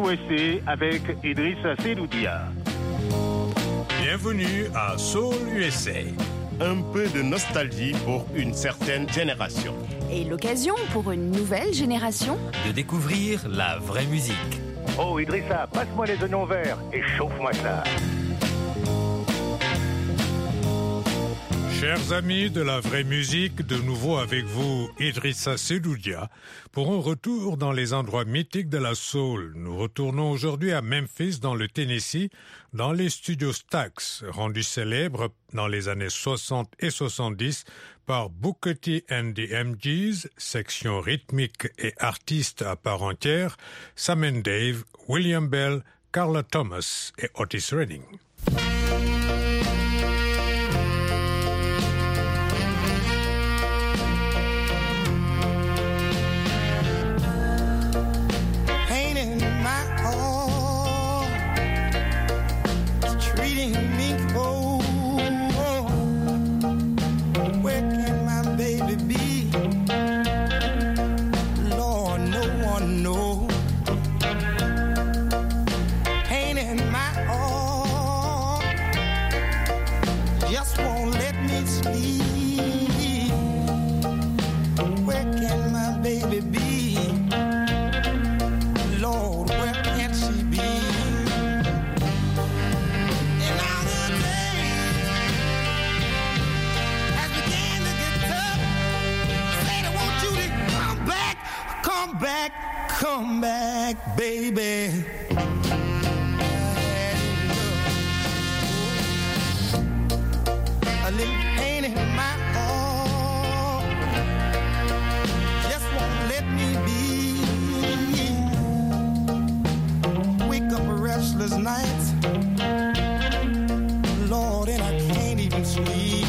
USA avec Idrissa Seloudia. Bienvenue à Soul USA. Un peu de nostalgie pour une certaine génération. Et l'occasion pour une nouvelle génération de découvrir la vraie musique. Oh Idrissa, passe-moi les oignons verts et chauffe-moi ça. Chers amis de la vraie musique, de nouveau avec vous, Idrissa Seloudia, pour un retour dans les endroits mythiques de la soul. Nous retournons aujourd'hui à Memphis, dans le Tennessee, dans les studios Stax, rendus célèbres dans les années 60 et 70 par Booker T and the MGs, section rythmique et artiste à part entière, Sam and Dave, William Bell, Carla Thomas et Otis Redding. Come back, baby. A little pain in my heart just won't let me be. Wake up a restless night, Lord, and I can't even sleep.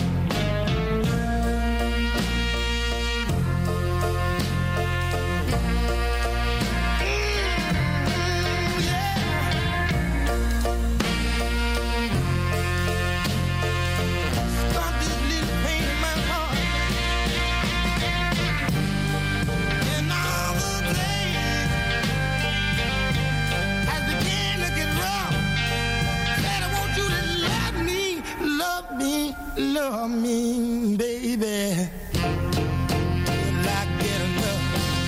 Love me, baby. Will I get enough?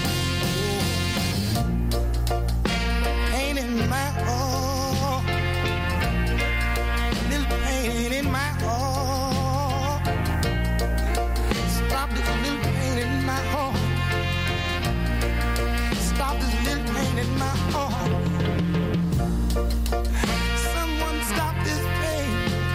Oh. Pain in my heart, little pain in my heart. Stop this little pain in my heart. Stop this little pain in my heart. Someone stop this pain.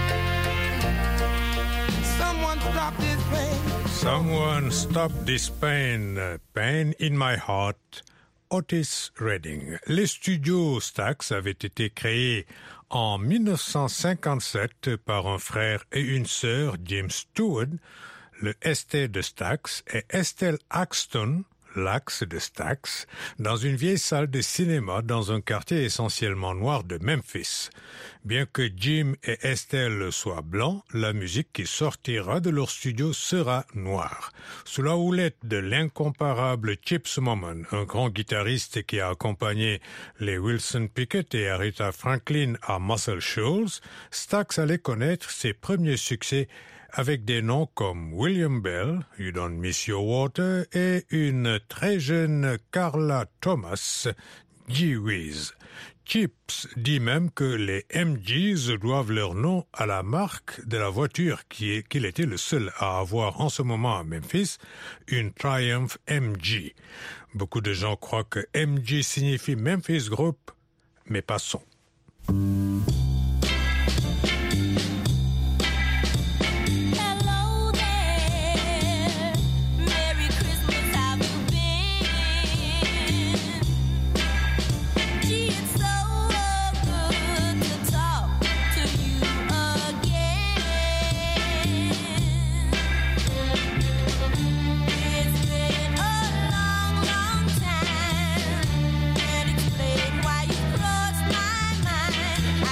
Someone Stop This Pain, Pain in My Heart, Otis Redding. Les studios Stax avaient été créés en 1957 par un frère et une sœur, James Stewart, le ST de Stax, et Estelle Axton, l'axe de Stax, dans une vieille salle de cinéma dans un quartier essentiellement noir de Memphis. Bien que Jim et Estelle soient blancs, la musique qui sortira de leur studio sera noire. Sous la houlette de l'incomparable Chips Moman, un grand guitariste qui a accompagné les Wilson Pickett et Aretha Franklin à Muscle Shoals, Stax allait connaître ses premiers succès avec des noms comme William Bell, You Don't Miss Your Water, et une très jeune Carla Thomas, Gee Whiz. Chips dit même que les MGs doivent leur nom à la marque de la voiture qu'il était le seul à avoir en ce moment à Memphis, une Triumph MG. Beaucoup de gens croient que MG signifie Memphis Group, mais passons. Why you cross my mind?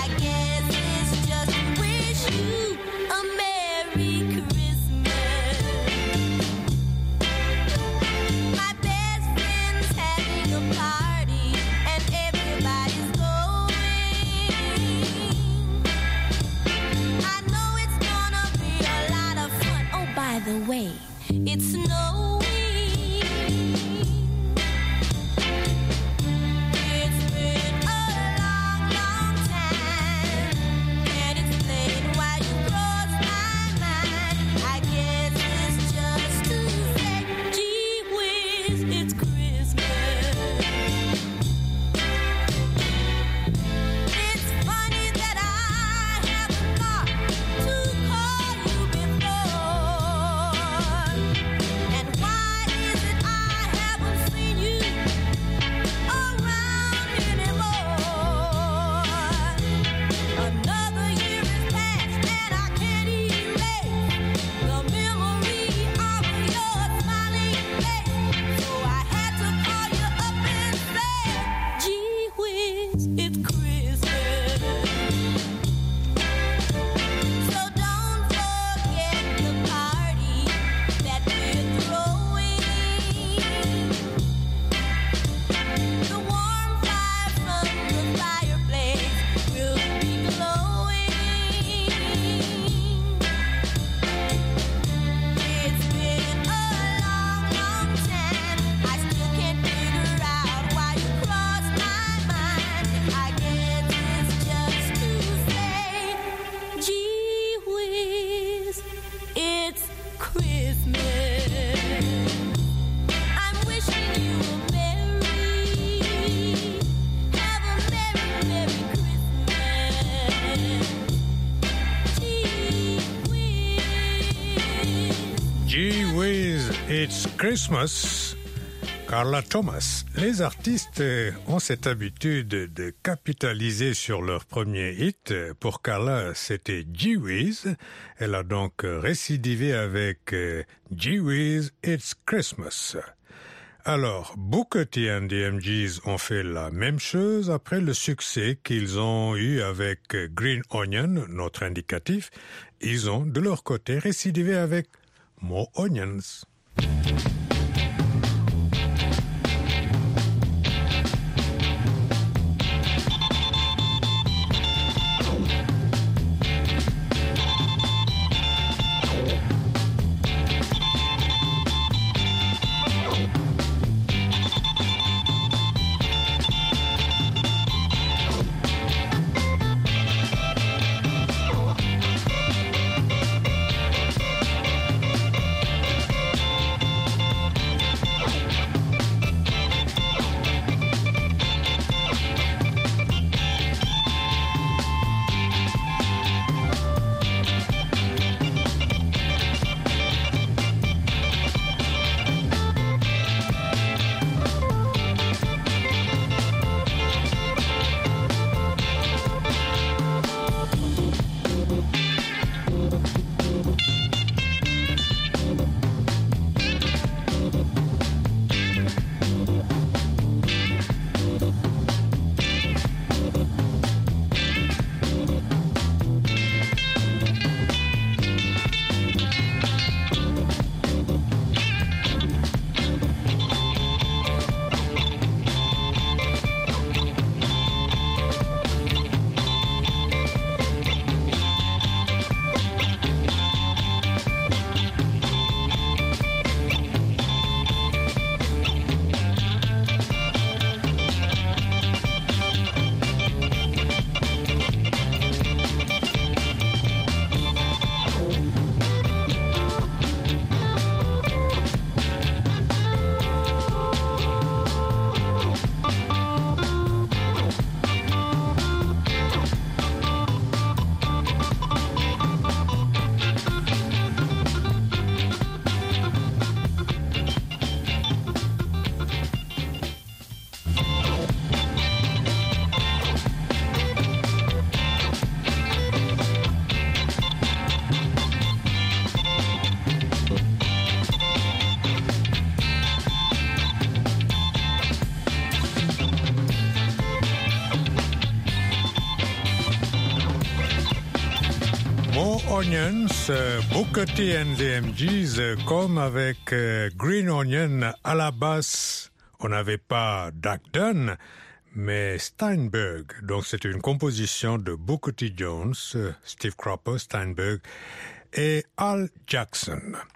the way. It's snowing. It's been a long, long time, and it's played while you cross my mind. I guess it's just to say, gee whiz, it's Christmas. It's funny that I haven't thought to call you before. And why is it I haven't seen you around anymore? Another year has passed and I can't erase the memory of your smiling face. So I had to call you up and say, gee whiz, it's Christmas. So don't forget the party that we're throwing. The warm fire from the fireplace will be glowing. It's been a long, long time. I still can't figure out why you crossed my mind. I guess it's just to say, gee whiz, it's Christmas. I'm wishing you a merry, have a merry, merry Christmas. Gee whiz. Gee whiz, it's Christmas. Carla Thomas. Les artistes ont cette habitude de capitaliser sur leur premier hit. Pour Carla, c'était Gee Whiz. Elle a donc récidivé avec Gee Whiz, It's Christmas. Alors, Booker T and the MGs ont fait la même chose après le succès qu'ils ont eu avec Green Onion, notre indicatif. Ils ont, de leur côté, récidivé avec More Onions. Onions, Booker T and the MGs, comme avec Green Onion à la basse, on n'avait pas Duck Dunn, mais Steinberg. Donc c'était une composition de Booker T. Jones, Steve Cropper, Steinberg et Al Jackson.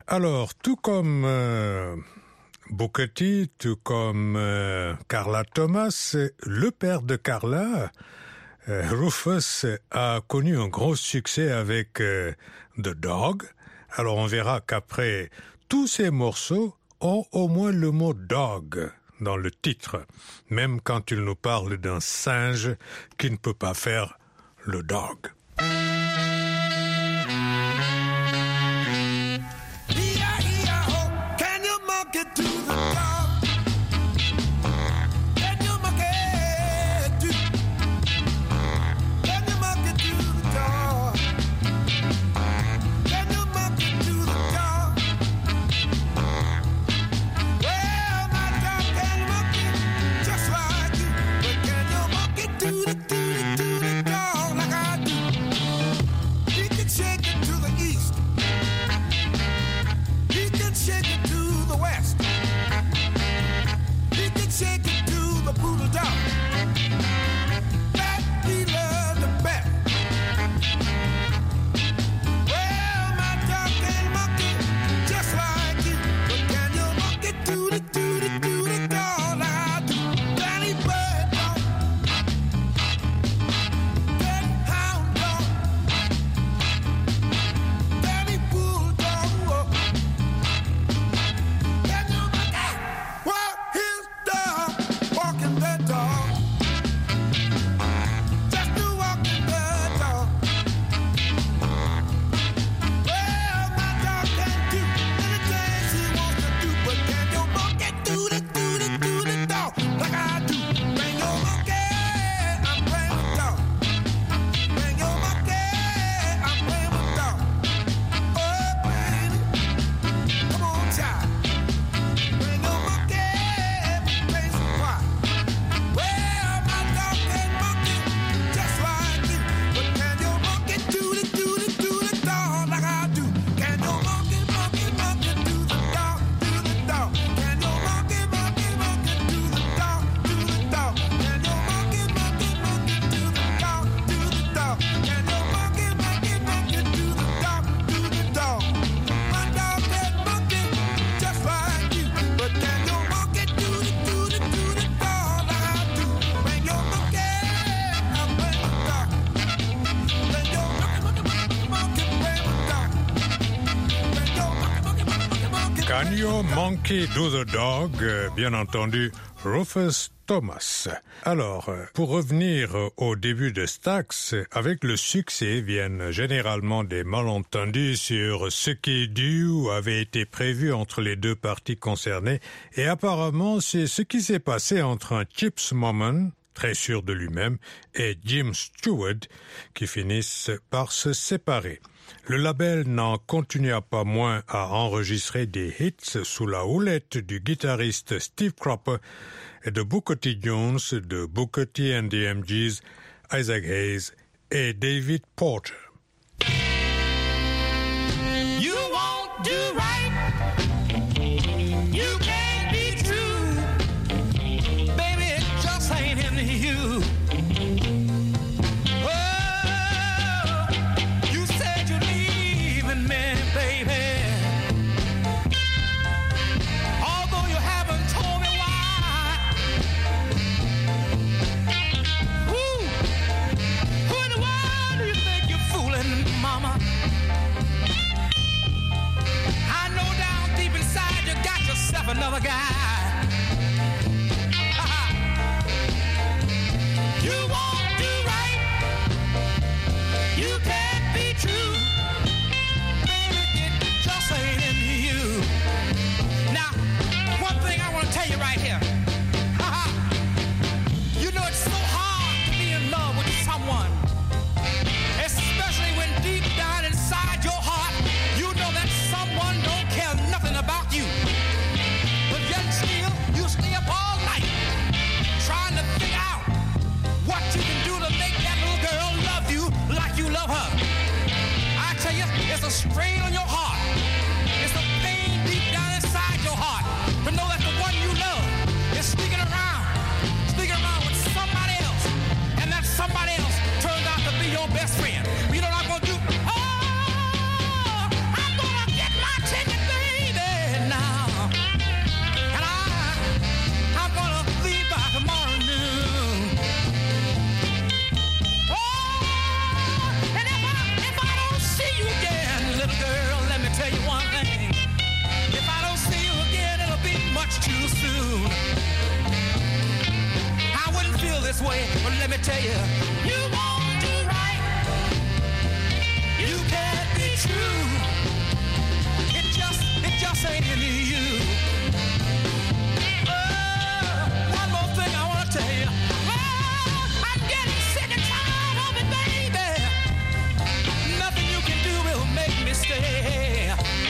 Alors, tout comme Booker T, tout comme Carla Thomas, le père de Carla, Rufus, a connu un gros succès avec The Dog. Alors, on verra qu'après, tous ces morceaux ont au moins le mot dog dans le titre, même quand il nous parle d'un singe qui ne peut pas faire le dog. Can you monkey to the dog? Can you monkey to? Can you monkey to the dog? Can you monkey to the dog? Well, my dog can monkey just like you, but can you monkey to the dog like I do? He can shake it to the east. He can shake it to the west. He can shake it to the poodle dog. That he loves the best. Well, my dog can monkey just like you, but can you monkey to the dog like I do? Danny Bird dog, that hound dog, Danny Bulldog. Can you monkey? Well, his dog walking the dog, just to walking the dog. Well, my dog can do anything she wants to do, but can your monkey do the dog like I do? Bring your monkey, I'm playing with dog. Bring your monkey, I'm playing with dog. Oh, baby, come on, child. Bring your monkey, play some quiet. Well, my dog can monkey just like you, but can your monkey do the dog like I do? Can your monkey do the dog? Can your monkey do the dog? Can your monkey do the dog? Can your monkey do the dog? Can your monkey do the dog? My dog can monkey just like you, but can your monkey do the dog like I do? Bring your monkey, I'm playing with dog. Bring your monkey, play with dog. Bring your monkey. Can You Monkey Do the Dog, bien entendu, Rufus Thomas. Alors, pour revenir au début de Stax, avec le succès viennent généralement des malentendus sur ce qui est dû ou avait été prévu entre les deux parties concernées, et apparemment c'est ce qui s'est passé entre un Chips Moman, très sûr de lui-même, et Jim Stewart, qui finissent par se séparer. Le label n'en continua pas moins à enregistrer des hits sous la houlette du guitariste Steve Cropper et de Booker T. Jones, de Booker T and the MGs, Isaac Hayes et David Porter. You won't do right. You can't be true. Baby, it just ain't in you. Oh, you said you're leaving me, baby. Although you haven't told me why. Who in the world do you think you're fooling, mama? I know down deep inside you got yourself another guy. You won't do right. You can't be true. Baby, it just ain't in you. Now, one thing I want to tell you right here. You know it's so hard to be in love with someone, especially when deep down inside your heart you know that someone don't care nothing about you. But yet this way. But let me tell you, you won't do right. You can't be true. It just ain't in you. One more thing I want to tell you. I'm getting sick and tired of it, baby. Nothing you can do will make me stay.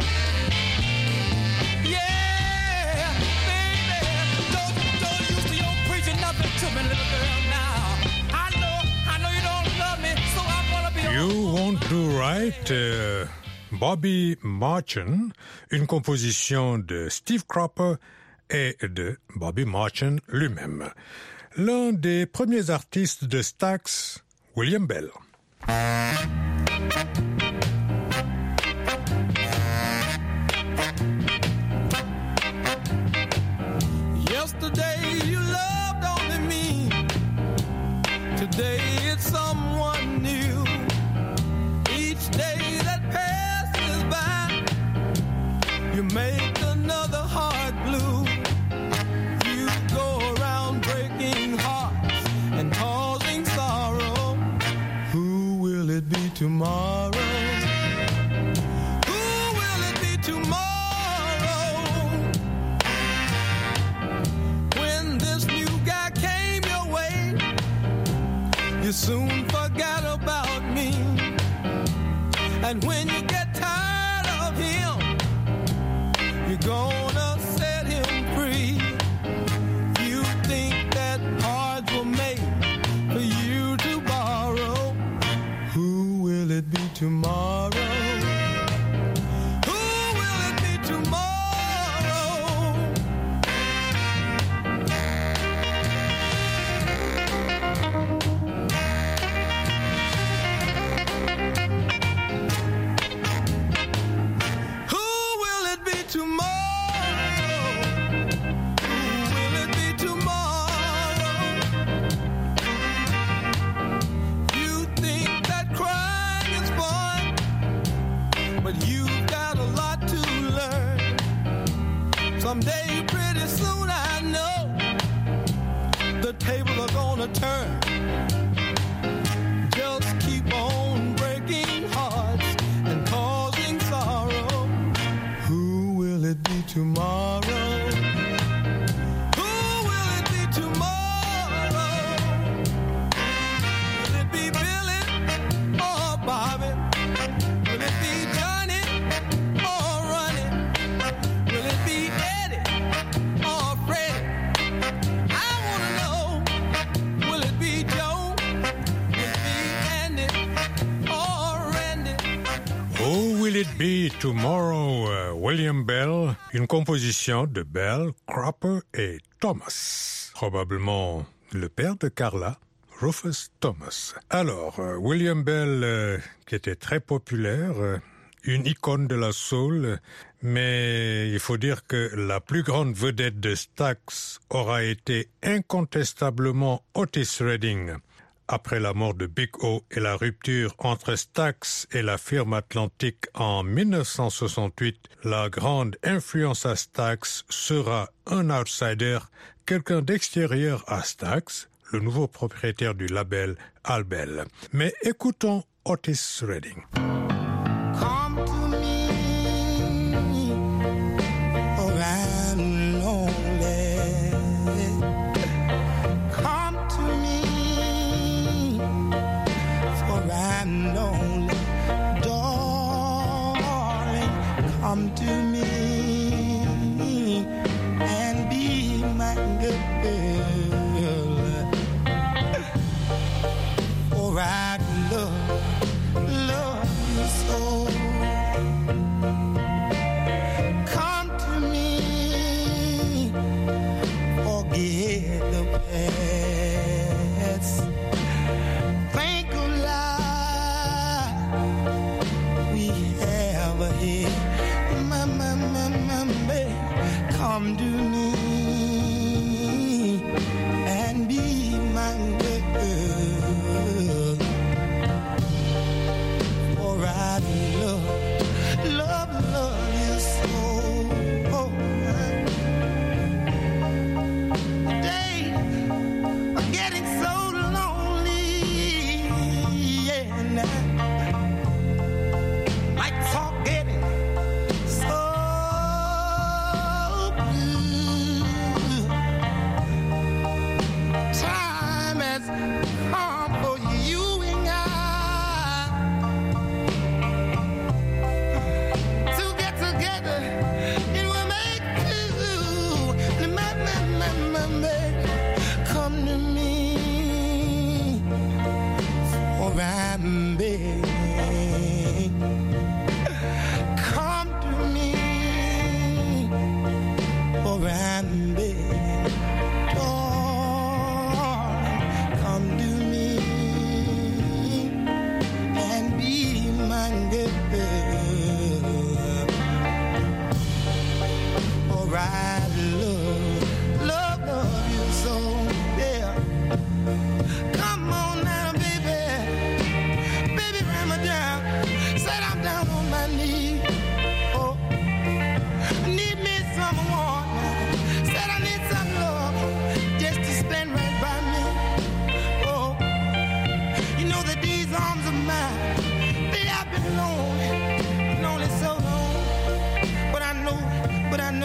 Yeah, baby. Don't use your preaching nothing to me, little girl. Now I know you don't love me, so I'm gonna be. You Won't Do Right, Bobby Martin, une composition de Steve Cropper et de Bobby Martin lui-même. L'un des premiers artistes de Stax, William Bell. Yesterday you loved only me. Today it's someone new. Each day that passes by, you make another heart blue. You go around breaking hearts and causing sorrow. Who will it be tomorrow? Who will it be tomorrow? When this new guy came your way, you soon forgot about me. And when you get tired of him, you're gonna set him free. You think that cards were made for you to borrow. Who will it be tomorrow? Who will it be tomorrow? Who will it be tomorrow? Who will it be tomorrow? You think that crying is fun, but you've got a lot to learn. Someday, pretty soon, I know the tables are gonna turn. Just keep on breaking hearts and causing sorrow. Who will it be tomorrow? Who will it be tomorrow? Will it be Billy or Bobby? Will it be Johnny or Ronnie? Will it be Eddie or Freddie? I wanna know, will it be Joe? Will it be Andy or Randy? Who Will It Be Tomorrow, William Bell, une composition de Bell, Cropper et Thomas. Probablement le père de Carla, Rufus Thomas. Alors, William Bell, qui était très populaire, une icône de la soul, mais il faut dire que la plus grande vedette de Stax aura été incontestablement Otis Redding. Après la mort de Big O et la rupture entre Stax et la firme Atlantic en 1968, la grande influence à Stax sera un outsider, quelqu'un d'extérieur à Stax, le nouveau propriétaire du label Albel. Mais écoutons Otis Redding. Come to me, for I'm lonely. Come to me, for I'm lonely. Darling, come to me and be my girl. For I love you so. Come to me, forget the past. Think of life we have ahead. Babe, come to me and be my girl. For I love you so. Days are getting so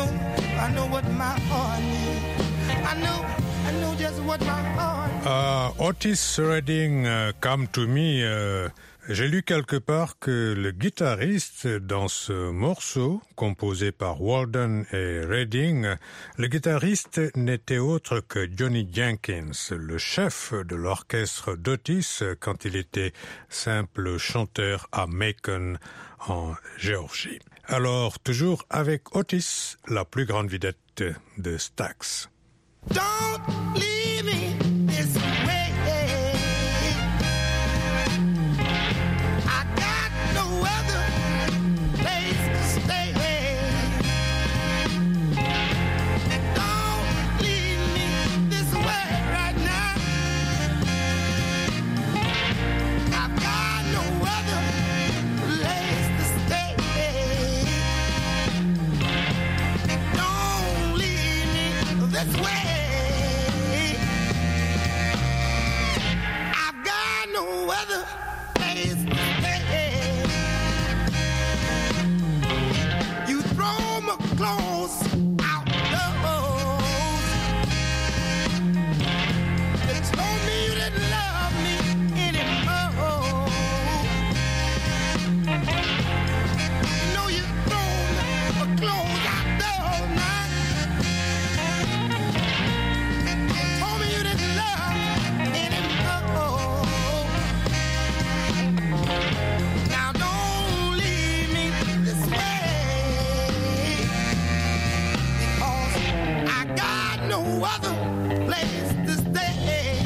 know what my heart needs. I know just what my heart needs. Otis Redding, Come to Me. J'ai lu quelque part que le guitariste dans ce morceau, composé par Walden et Redding, le guitariste n'était autre que Johnny Jenkins, le chef de l'orchestre d'Otis quand il était simple chanteur à Macon, en Géorgie. Alors, toujours avec Otis, la plus grande vedette de Stax. Don't leave me this way. I got no other place to stay. Don't leave me this way right now. I've got no other place to stay. Don't leave me this way. Other place to stay. You throw my clothes out the hose. You told me you didn't love me anymore. You know you throw my clothes out the hose now. You told me you didn't love me anymore. Now don't leave me this way, because I got no other place to stay.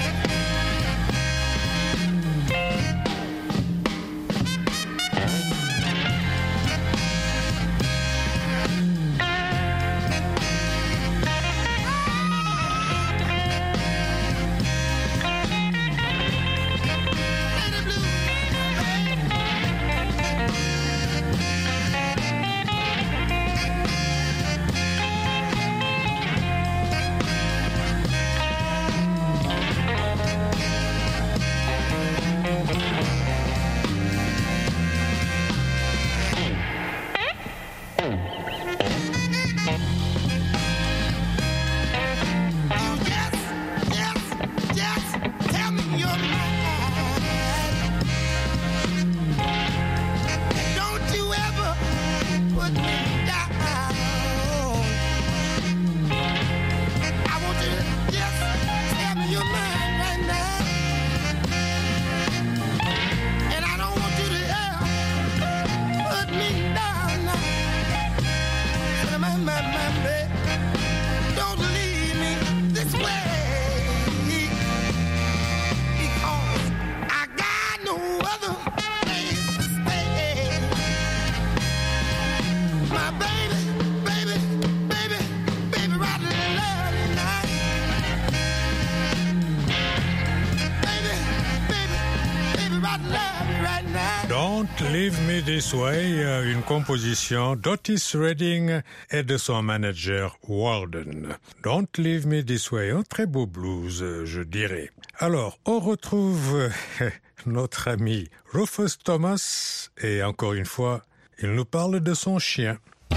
Don't Leave Me This Way, une composition d'Otis Redding et de son manager Walden. Don't Leave Me This Way, un très beau blues, je dirais. Alors, on retrouve notre ami Rufus Thomas et encore une fois, il nous parle de son chien.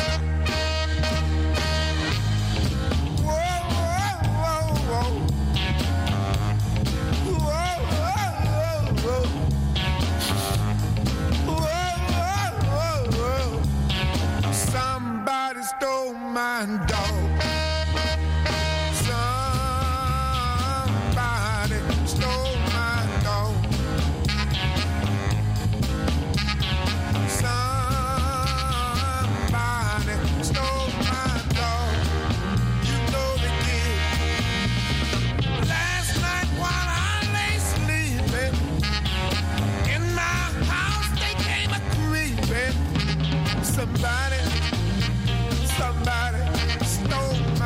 Stole my dog. Somebody stole my dog. Somebody stole my dog. You know they did. Last night while I lay sleeping in my house, they came a creeping. Somebody stole my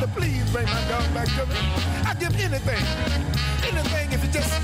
to please bring my dog back to me. I'd give anything. Anything if you just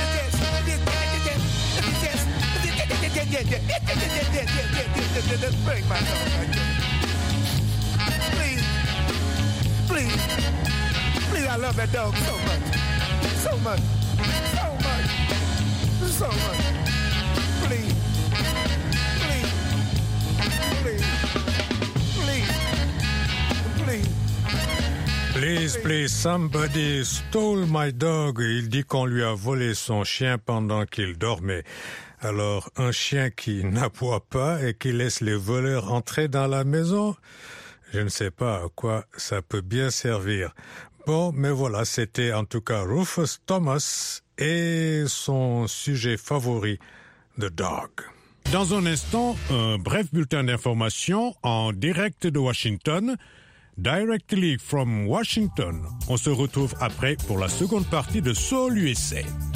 bring my dog back to me. Please. Please. Please, I love that dog so much. So much. So much. So much. Please. Please. Please. Please. Please. Please, please, somebody stole my dog. Il dit qu'on lui a volé son chien pendant qu'il dormait. Alors, un chien qui n'aboie pas et qui laisse les voleurs entrer dans la maison, je ne sais pas à quoi ça peut bien servir. Bon, mais voilà, c'était en tout cas Rufus Thomas et son sujet favori, The Dog. Dans un instant, un bref bulletin d'information en direct de Washington. Directly from Washington. On se retrouve après pour la seconde partie de Soul USA.